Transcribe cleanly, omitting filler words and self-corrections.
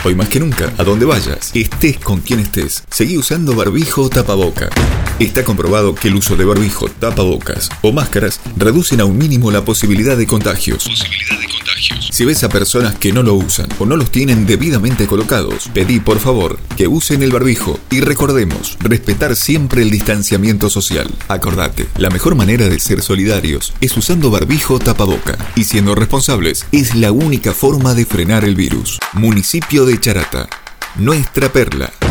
Hoy más que nunca, a donde vayas, estés con quien estés, seguí usando barbijo o tapaboca. Está comprobado que el uso de barbijo, tapabocas o máscaras reducen a un mínimo la posibilidad de contagios. Si ves a personas que no lo usan o no los tienen debidamente colocados, pedí por favor que usen el barbijo y recordemos, respetar siempre el distanciamiento social. Acordate, la mejor manera de ser solidarios es usando barbijo o tapaboca y siendo responsables es la única forma de frenar el virus. Municipio de Charata, nuestra perla.